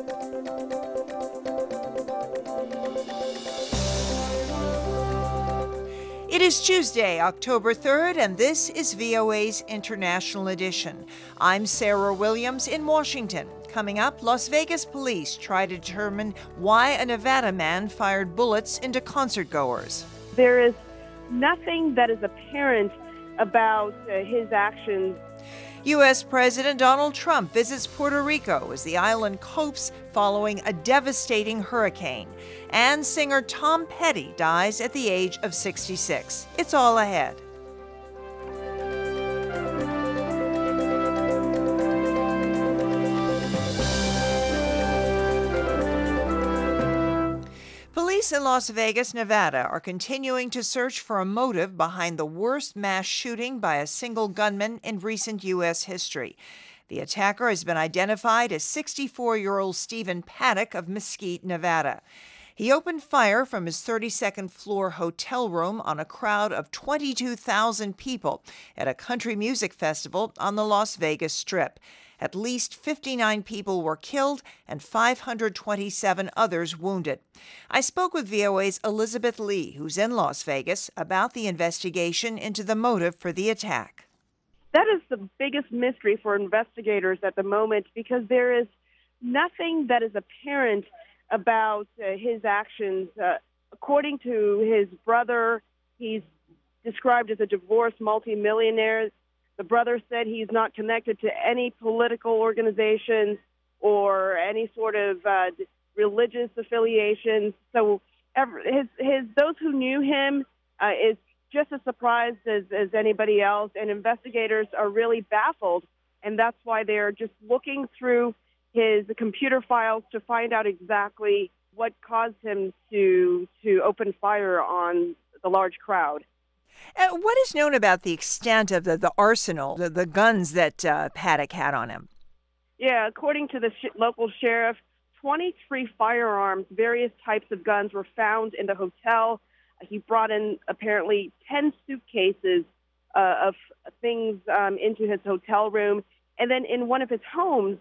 It is Tuesday, October 3rd, and this is VOA's International Edition. I'm Sarah Williams in Washington. Coming up, Las Vegas police try to determine why a Nevada man fired bullets into concertgoers. There is nothing that is apparent about his actions. U.S. President Donald Trump visits Puerto Rico as the island copes following a devastating hurricane. And singer Tom Petty dies at the age of 66. It's all ahead. Police in Las Vegas, Nevada are continuing to search for a motive behind the worst mass shooting by a single gunman in recent U.S. history. The attacker has been identified as 64-year-old Stephen Paddock of Mesquite, Nevada. He opened fire from his 32nd floor hotel room on a crowd of 22,000 people at a country music festival on the Las Vegas Strip. At least 59 people were killed and 527 others wounded. I spoke with VOA's Elizabeth Lee, who's in Las Vegas, about the investigation into the motive for the attack. That is the biggest mystery for investigators at the moment because there is nothing that is apparent about his actions. According to his brother, he's described as a divorced multimillionaire. The brother said he's not connected to any political organizations or any sort of religious affiliations. So those who knew him is just as surprised as anybody else, and investigators are really baffled, and that's why they're just looking through his computer files to find out exactly what caused him to open fire on the large crowd. What is known about the extent of the arsenal, the guns that Paddock had on him? Yeah, according to the local sheriff, 23 firearms, various types of guns were found in the hotel. He brought in apparently 10 suitcases of things into his hotel room. And then in one of his homes,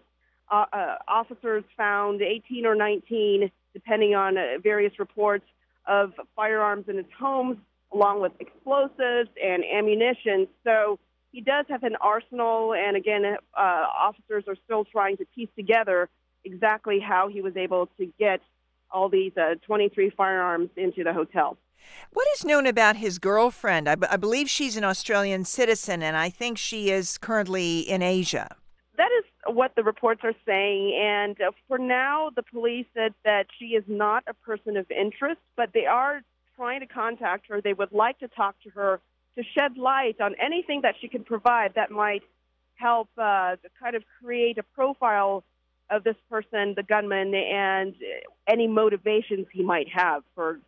officers found 18 or 19, depending on various reports, of firearms in his homes, along with explosives and ammunition. So he does have an arsenal, and again, officers are still trying to piece together exactly how he was able to get all these 23 firearms into the hotel. What is known about his girlfriend? I believe she's an Australian citizen, and I think she is currently in Asia. That is what the reports are saying, and for now, the police said that she is not a person of interest, but they are trying to contact her. They would like to talk to her to shed light on anything that she can provide that might help to kind of create a profile of this person, the gunman, and any motivations he might have for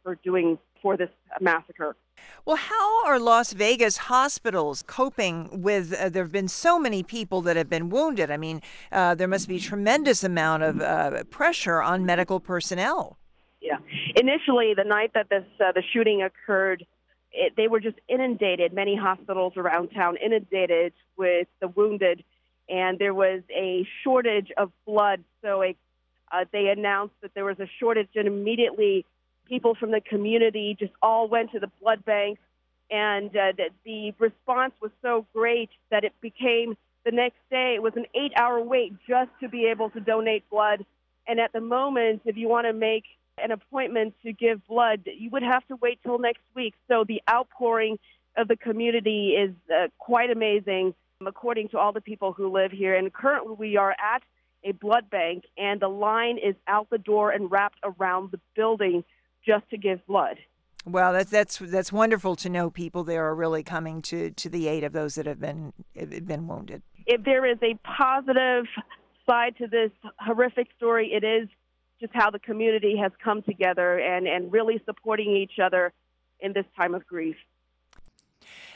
this massacre. Well, how are Las Vegas hospitals coping with, there have been so many people that have been wounded. I mean, there must be a tremendous amount of pressure on medical personnel. Yeah. Initially, the night that the shooting occurred, they were just inundated, many hospitals around town inundated with the wounded, and there was a shortage of blood. So they announced that there was a shortage, and immediately people from the community just all went to the blood bank, and the response was so great that it became the next day, it was an 8-hour wait just to be able to donate blood. And at the moment, if you want to make an appointment to give blood, you would have to wait till next week. So the outpouring of the community is quite amazing, according to all the people who live here. And currently we are at a blood bank, and the line is out the door and wrapped around the building just to give blood. Well, that's wonderful to know people there are really coming to the aid of those that have been wounded. If there is a positive side to this horrific story, it is just how the community has come together and really supporting each other in this time of grief.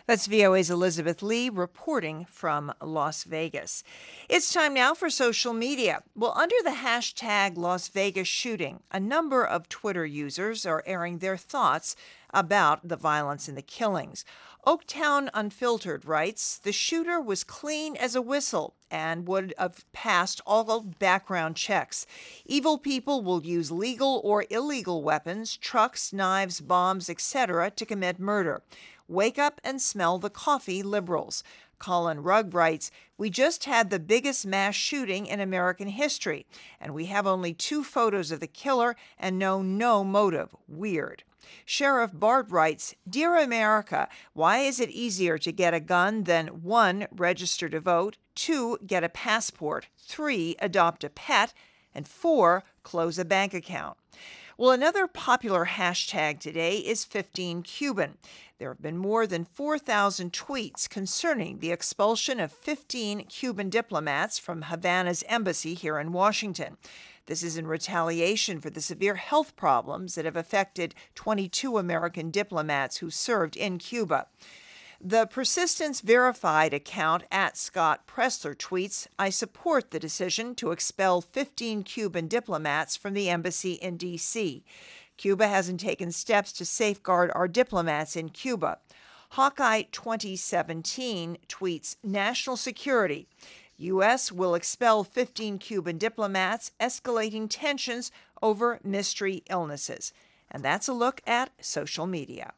That's VOA's Elizabeth Lee reporting from Las Vegas. It's time now for social media. Well, under the hashtag Las Vegas shooting, a number of Twitter users are airing their thoughts about the violence and the killings. Oaktown Unfiltered writes, the shooter was clean as a whistle and would have passed all background checks. Evil people will use legal or illegal weapons, trucks, knives, bombs, etc. to commit murder. Wake up and smell the coffee, liberals. Colin Rugg writes, we just had the biggest mass shooting in American history, and we have only 2 photos of the killer and know no motive. Weird. Sheriff Bart writes, Dear America, why is it easier to get a gun than 1, register to vote, 2, get a passport, 3, adopt a pet, and 4, close a bank account? Well, another popular hashtag today is 15Cuban. There have been more than 4,000 tweets concerning the expulsion of 15 Cuban diplomats from Havana's embassy here in Washington. This is in retaliation for the severe health problems that have affected 22 American diplomats who served in Cuba. The Persistence Verified account at Scott Pressler tweets, I support the decision to expel 15 Cuban diplomats from the embassy in D.C. Cuba hasn't taken steps to safeguard our diplomats in Cuba. Hawkeye 2017 tweets, National Security. U.S. will expel 15 Cuban diplomats, escalating tensions over mystery illnesses. And that's a look at social media.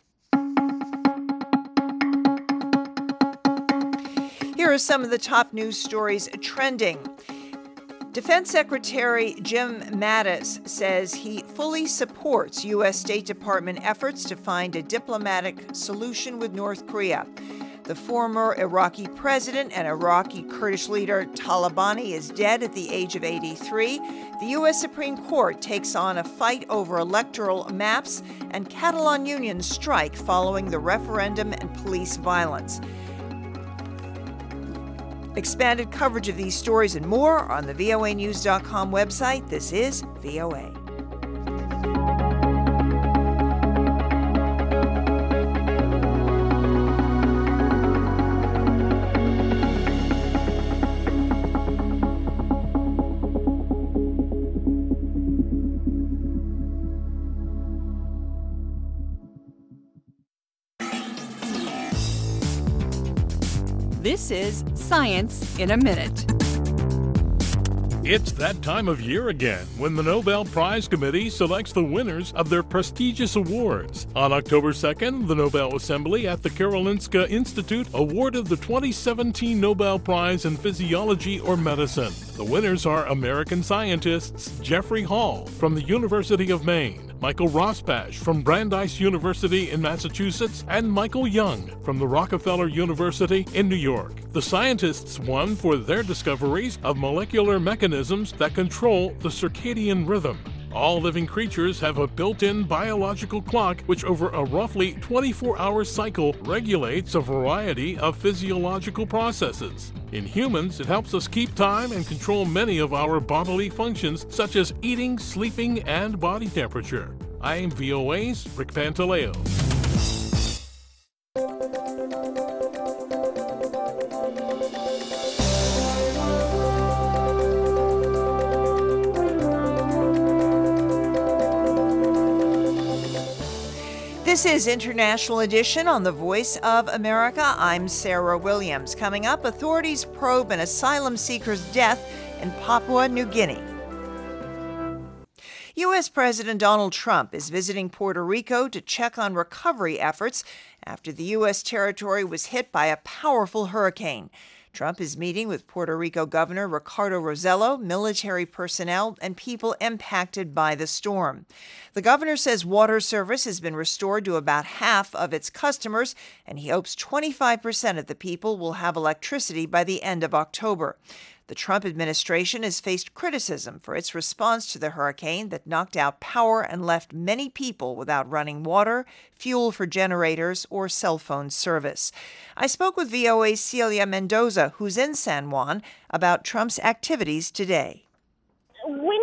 Here are some of the top news stories trending. Defense Secretary Jim Mattis says he fully supports U.S. State Department efforts to find a diplomatic solution with North Korea. The former Iraqi president and Iraqi Kurdish leader Talabani is dead at the age of 83. The U.S. Supreme Court takes on a fight over electoral maps, and Catalan unions strike following the referendum and police violence. Expanded coverage of these stories and more on the voanews.com website. This is VOA. This is Science in a Minute. It's that time of year again when the Nobel Prize Committee selects the winners of their prestigious awards. On October 2nd, the Nobel Assembly at the Karolinska Institute awarded the 2017 Nobel Prize in Physiology or Medicine. The winners are American scientists Jeffrey Hall from the University of Maine, Michael Rosbash from Brandeis University in Massachusetts, and Michael Young from the Rockefeller University in New York. The scientists won for their discoveries of molecular mechanisms that control the circadian rhythm. All living creatures have a built-in biological clock which over a roughly 24-hour cycle regulates a variety of physiological processes. In humans, it helps us keep time and control many of our bodily functions such as eating, sleeping, and body temperature. I'm VOA's Rick Pantaleo. This is International Edition on the Voice of America. I'm Sarah Williams. Coming up, authorities probe an asylum seeker's death in Papua New Guinea. U.S. President Donald Trump is visiting Puerto Rico to check on recovery efforts after the U.S. territory was hit by a powerful hurricane. Trump is meeting with Puerto Rico Governor Ricardo Rossello, military personnel, and people impacted by the storm. The governor says water service has been restored to about half of its customers, and he hopes 25% of the people will have electricity by the end of October. The Trump administration has faced criticism for its response to the hurricane that knocked out power and left many people without running water, fuel for generators, or cell phone service. I spoke with VOA's Celia Mendoza, who's in San Juan, about Trump's activities today. We know that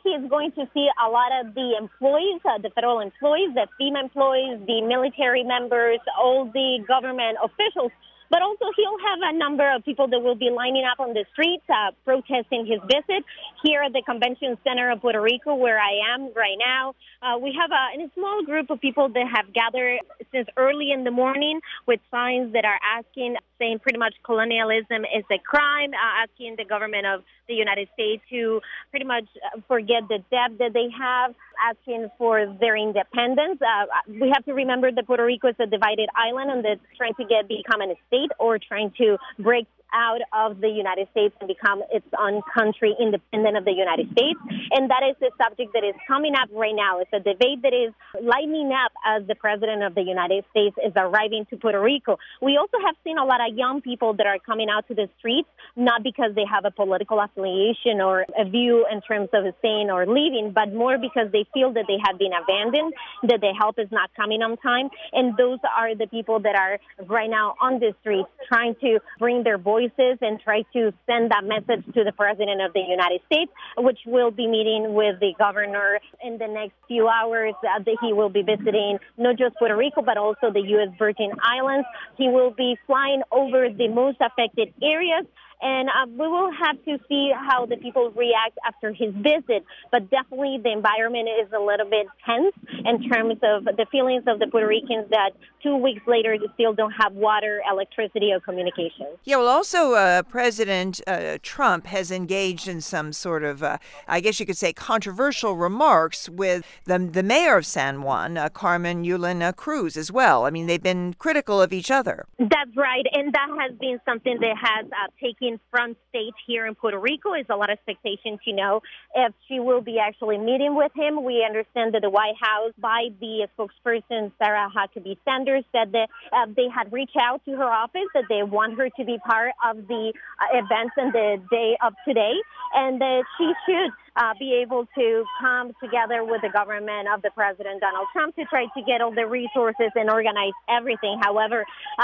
is going to see a lot of the employees, the federal employees, the FEMA employees, the military members, all the government officials. But also he'll have a number of people that will be lining up on the streets protesting his visit. Here at the Convention Center of Puerto Rico, where I am right now, we have a small group of people that have gathered since early in the morning with signs that are saying pretty much colonialism is a crime, asking the government of the United States to pretty much forget the debt that they have, asking for their independence. We have to remember that Puerto Rico is a divided island and that's trying to become a state or trying to break out of the United States and become its own country independent of the United States. And that is the subject that is coming up right now. It's a debate that is lighting up as the President of the United States is arriving to Puerto Rico. We also have seen a lot of young people that are coming out to the streets, not because they have a political affiliation or a view in terms of staying or leaving, but more because they feel that they have been abandoned, that the help is not coming on time. And those are the people that are right now on the streets trying to bring their voices and try to send that message to the President of the United States, which will be meeting with the governor in the next few hours. That he will be visiting not just Puerto Rico, but also the U.S. Virgin Islands. He will be flying over the most affected areas. And we will have to see how the people react after his visit. But definitely the environment is a little bit tense in terms of the feelings of the Puerto Ricans that 2 weeks later they still don't have water, electricity, or communication. Yeah, well, also President Trump has engaged in some sort of, I guess you could say, controversial remarks with the mayor of San Juan, Carmen Yulín Cruz, as well. I mean, they've been critical of each other. That's right. And that has been something that has taken front stage here in Puerto Rico. Is a lot of expectation to know if she will be actually meeting with him. We understand that the White House, by the spokesperson Sarah Huckabee Sanders, said that they had reached out to her office, that they want her to be part of the events in the day of today, and that she should be able to come together with the government of the President Donald Trump to try to get all the resources and organize everything. However,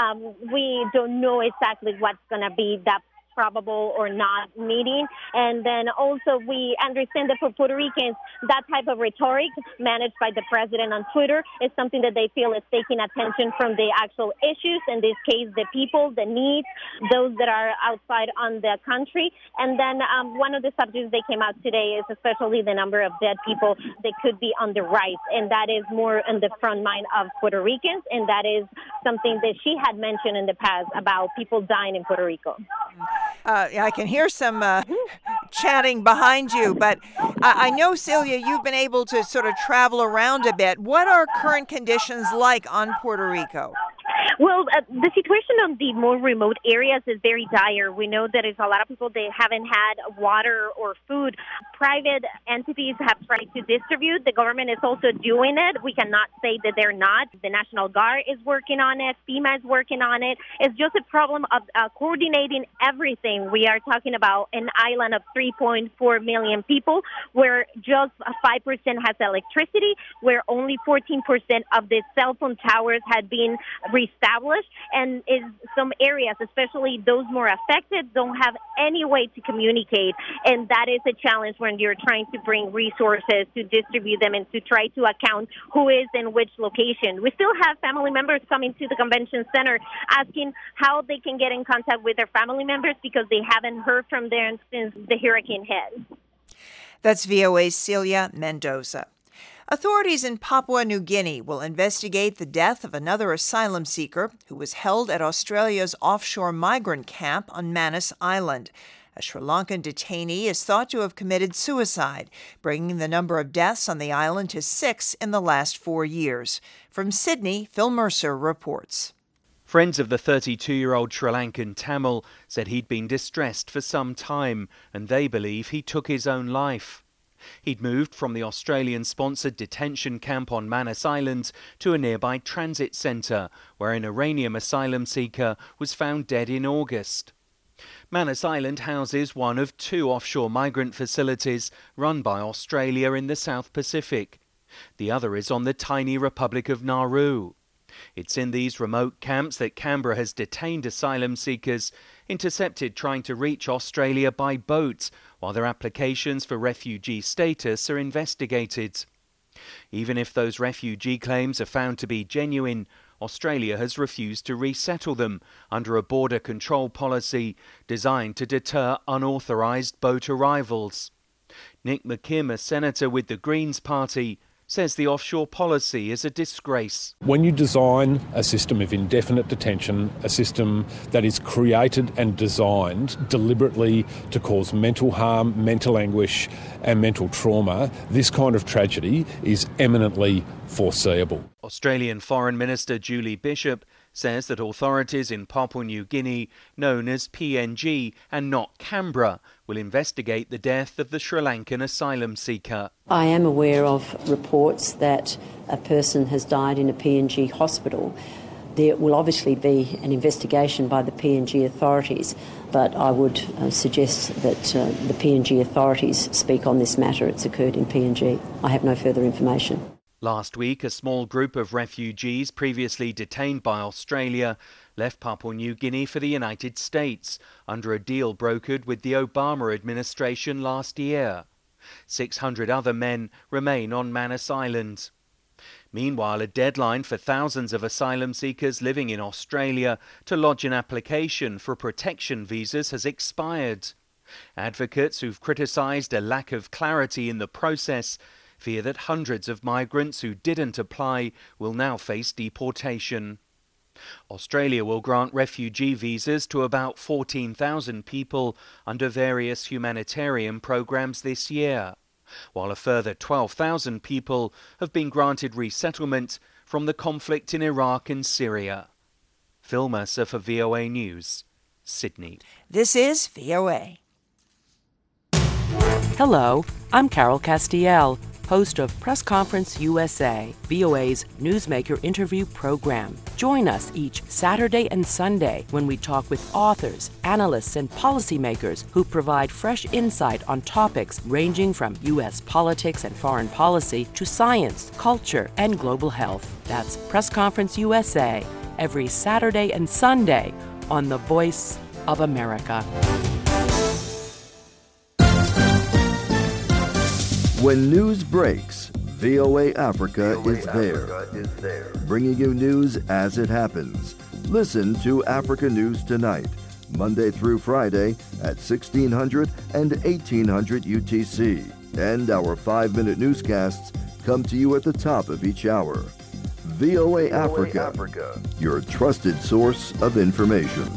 we don't know exactly what's going to be that probable or not meeting. And then also we understand that for Puerto Ricans, that type of rhetoric managed by the president on Twitter is something that they feel is taking attention from the actual issues, in this case, the people, the needs, those that are outside on the country. And then one of the subjects they came out today is especially the number of dead people that could be on the rise. And that is more in the front mind of Puerto Ricans. And that is something that she had mentioned in the past about people dying in Puerto Rico. I can hear some chatting behind you, but I know, Celia, you've been able to sort of travel around a bit. What are current conditions like on Puerto Rico? Well, the situation on the more remote areas is very dire. We know that there's a lot of people that haven't had water or food. Private entities have tried to distribute. The government is also doing it. We cannot say that they're not. The National Guard is working on it. FEMA is working on it. It's just a problem of coordinating everything. We are talking about an island of 3.4 million people where just 5% has electricity, where only 14% of the cell phone towers had been reestablished, and in some areas, especially those more affected, don't have any way to communicate. And that is a challenge when you're trying to bring resources to distribute them and to try to account who is in which location. We still have family members coming to the convention center asking how they can get in contact with their family members because they haven't heard from them since the hurricane hit. That's VOA's Celia Mendoza. Authorities in Papua New Guinea will investigate the death of another asylum seeker who was held at Australia's offshore migrant camp on Manus Island. A Sri Lankan detainee is thought to have committed suicide, bringing the number of deaths on the island to 6 in the last 4 years. From Sydney, Phil Mercer reports. Friends of the 32-year-old Sri Lankan Tamil said he'd been distressed for some time, and they believe he took his own life. He'd moved from the Australian-sponsored detention camp on Manus Island to a nearby transit centre, where an Iranian asylum seeker was found dead in August. Manus Island houses one of 2 offshore migrant facilities run by Australia in the South Pacific. The other is on the tiny Republic of Nauru. It's in these remote camps that Canberra has detained asylum seekers, intercepted trying to reach Australia by boat while their applications for refugee status are investigated. Even if those refugee claims are found to be genuine, Australia has refused to resettle them under a border control policy designed to deter unauthorised boat arrivals. Nick McKim, a senator with the Greens Party, says the offshore policy is a disgrace. When you design a system of indefinite detention, a system that is created and designed deliberately to cause mental harm, mental anguish and mental trauma, this kind of tragedy is eminently foreseeable. Australian Foreign Minister Julie Bishop says that authorities in Papua New Guinea, known as PNG and not Canberra, will investigate the death of the Sri Lankan asylum seeker. I am aware of reports that a person has died in a PNG hospital. There will obviously be an investigation by the PNG authorities, but I would suggest that the PNG authorities speak on this matter. It's occurred in PNG. I have no further information. Last week, a small group of refugees previously detained by Australia left Papua New Guinea for the United States under a deal brokered with the Obama administration last year. 600 other men remain on Manus Island. Meanwhile, a deadline for thousands of asylum seekers living in Australia to lodge an application for protection visas has expired. Advocates who've criticised a lack of clarity in the process fear that hundreds of migrants who didn't apply will now face deportation. Australia will grant refugee visas to about 14,000 people under various humanitarian programs this year, while a further 12,000 people have been granted resettlement from the conflict in Iraq and Syria. Phil Mercer for VOA News, Sydney. This is VOA. Hello, I'm Carol Castiel, host of Press Conference USA, VOA's newsmaker interview program. Join us each Saturday and Sunday when we talk with authors, analysts, and policymakers who provide fresh insight on topics ranging from U.S. politics and foreign policy to science, culture, and global health. That's Press Conference USA, every Saturday and Sunday on The Voice of America. When news breaks, VOA Africa is there, bringing you news as it happens. Listen to Africa News Tonight, Monday through Friday at 1600 and 1800 UTC. And our 5-minute newscasts come to you at the top of each hour. VOA Africa, your trusted source of information.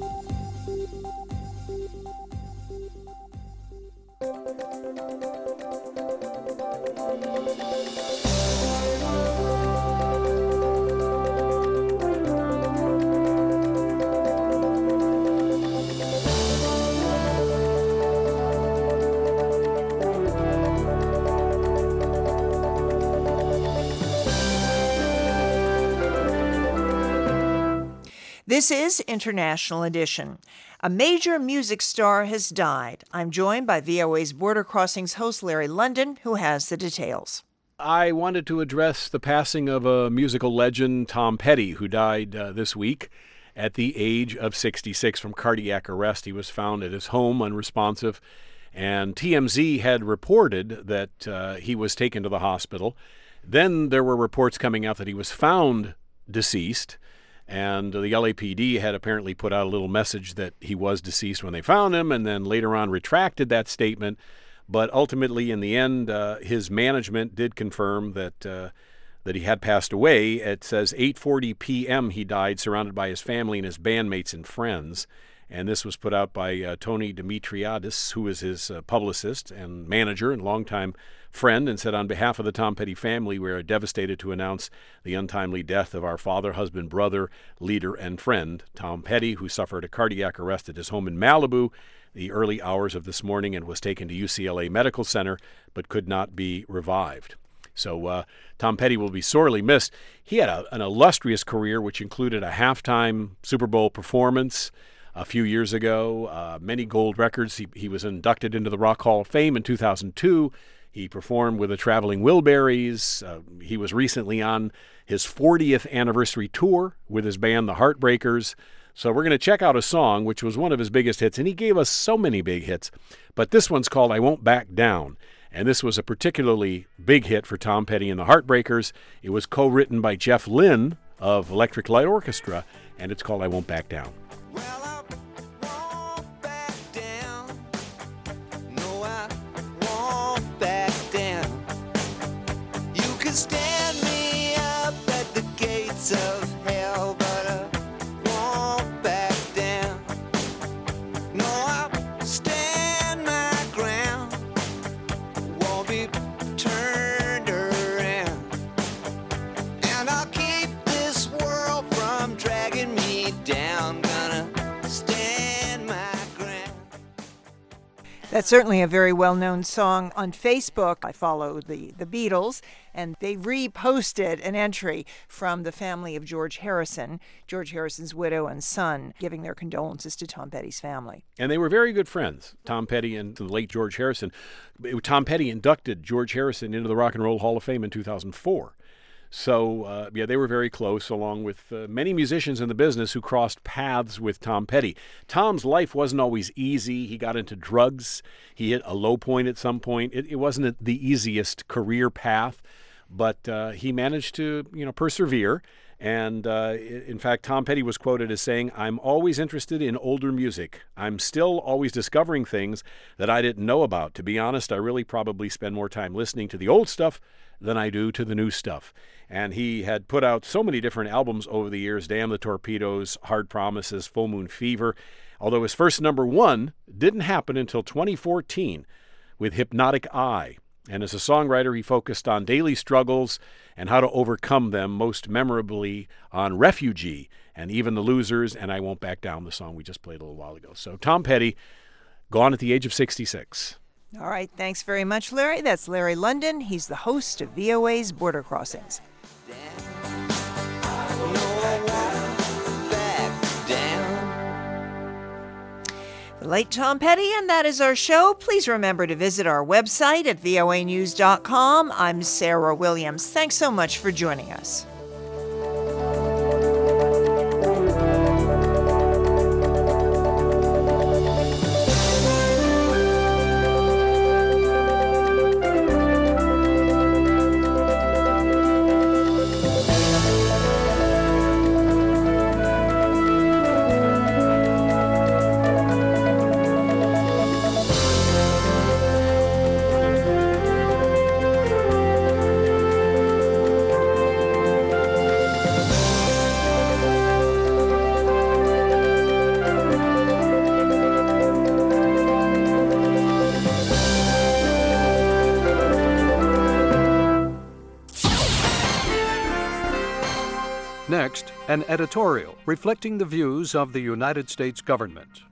This is International Edition. A major music star has died. I'm joined by VOA's Border Crossings host Larry London, who has the details. I wanted to address the passing of a musical legend, Tom Petty, who died this week at the age of 66 from cardiac arrest. He was found at his home unresponsive, and TMZ had reported that he was taken to the hospital. Then there were reports coming out that he was found deceased, and the LAPD had apparently put out a little message that he was deceased when they found him, and then later on retracted that statement. But ultimately, in the end, his management did confirm that he had passed away. It says 8:40 p.m. he died, surrounded by his family and his bandmates and friends. And this was put out by Tony Dimitriadis, who is his publicist and manager and longtime friend, and said, on behalf of the Tom Petty family, we are devastated to announce the untimely death of our father, husband, brother, leader, and friend, Tom Petty, who suffered a cardiac arrest at his home in Malibu the early hours of this morning and was taken to UCLA Medical Center but could not be revived. So Tom Petty will be sorely missed. He had an illustrious career, which included a halftime Super Bowl performance a few years ago, many gold records. He was inducted into the Rock Hall of Fame in 2002. He performed with the Traveling Wilburys. He was recently on his 40th anniversary tour with his band, the Heartbreakers. So we're going to check out a song which was one of his biggest hits, and he gave us so many big hits. But this one's called I Won't Back Down, and this was a particularly big hit for Tom Petty and the Heartbreakers. It was co-written by Jeff Lynne of Electric Light Orchestra, and it's called I Won't Back Down. Stand me up at the gates of hell, but I won't back down. No, I'll stand my ground, won't be turned around, and I'll keep this world from dragging me down. Gonna stand my ground. That's certainly a very well-known song on Facebook. I follow the Beatles, and they reposted an entry from the family of George Harrison's widow and son, giving their condolences to Tom Petty's family. And they were very good friends, Tom Petty and the late George Harrison. Tom Petty inducted George Harrison into the Rock and Roll Hall of Fame in 2004. So, they were very close, along with many musicians in the business who crossed paths with Tom Petty. Tom's life wasn't always easy. He got into drugs. He hit a low point at some point. It wasn't the easiest career path, but he managed to, persevere. And in fact, Tom Petty was quoted as saying, "I'm always interested in older music. I'm still always discovering things that I didn't know about. To be honest, I really probably spend more time listening to the old stuff than I do to the new stuff." And he had put out so many different albums over the years, Damn the Torpedoes, Hard Promises, Full Moon Fever, although his first number one didn't happen until 2014 with Hypnotic Eye. And as a songwriter, he focused on daily struggles and how to overcome them, most memorably on Refugee and Even the Losers and I Won't Back Down, the song we just played a little while ago. So Tom Petty, gone at the age of 66. All right, thanks very much, Larry. That's Larry London. He's the host of VOA's Border Crossings. The late Tom Petty, and that is our show. Please remember to visit our website at voanews.com. I'm Sarah Williams. Thanks so much for joining us. Next, an editorial reflecting the views of the United States government.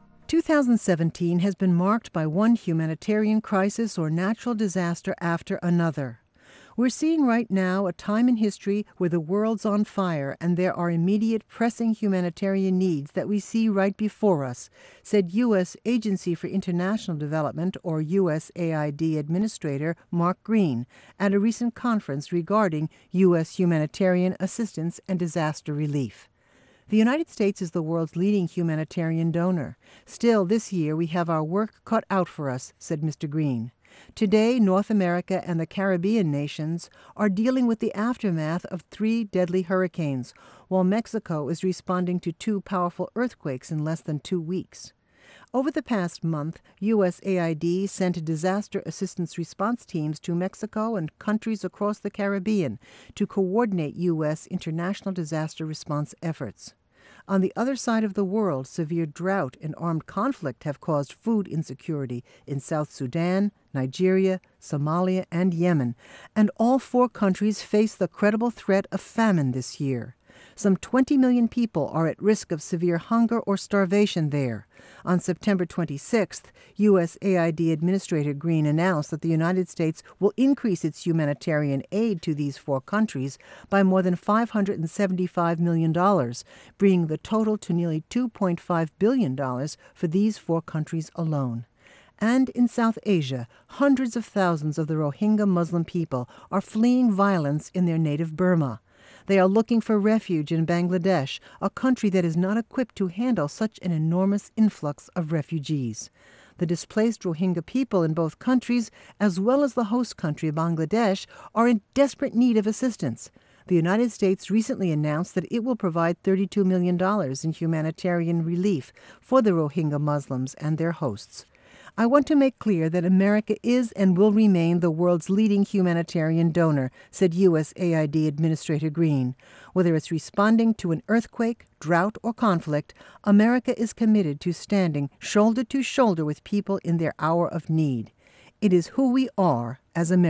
2017 has been marked by one humanitarian crisis or natural disaster after another. We're seeing right now a time in history where the world's on fire and there are immediate pressing humanitarian needs that we see right before us, said U.S. Agency for International Development, or USAID Administrator Mark Green at a recent conference regarding U.S. humanitarian assistance and disaster relief. The United States is the world's leading humanitarian donor. Still, this year we have our work cut out for us, said Mr. Green. Today, North America and the Caribbean nations are dealing with the aftermath of 3 deadly hurricanes, while Mexico is responding to 2 powerful earthquakes in less than 2 weeks. Over the past month, USAID sent disaster assistance response teams to Mexico and countries across the Caribbean to coordinate U.S. international disaster response efforts. On the other side of the world, severe drought and armed conflict have caused food insecurity in South Sudan, Nigeria, Somalia, and Yemen, and all 4 countries face the credible threat of famine this year. Some 20 million people are at risk of severe hunger or starvation there. On September 26th, USAID Administrator Green announced that the United States will increase its humanitarian aid to these 4 countries by more than $575 million, bringing the total to nearly $2.5 billion for these 4 countries alone. And in South Asia, hundreds of thousands of the Rohingya Muslim people are fleeing violence in their native Burma. They are looking for refuge in Bangladesh, a country that is not equipped to handle such an enormous influx of refugees. The displaced Rohingya people in both countries, as well as the host country, Bangladesh, are in desperate need of assistance. The United States recently announced that it will provide $32 million in humanitarian relief for the Rohingya Muslims and their hosts. I want to make clear that America is and will remain the world's leading humanitarian donor, said USAID Administrator Green. Whether it's responding to an earthquake, drought, or conflict, America is committed to standing shoulder to shoulder with people in their hour of need. It is who we are as Americans.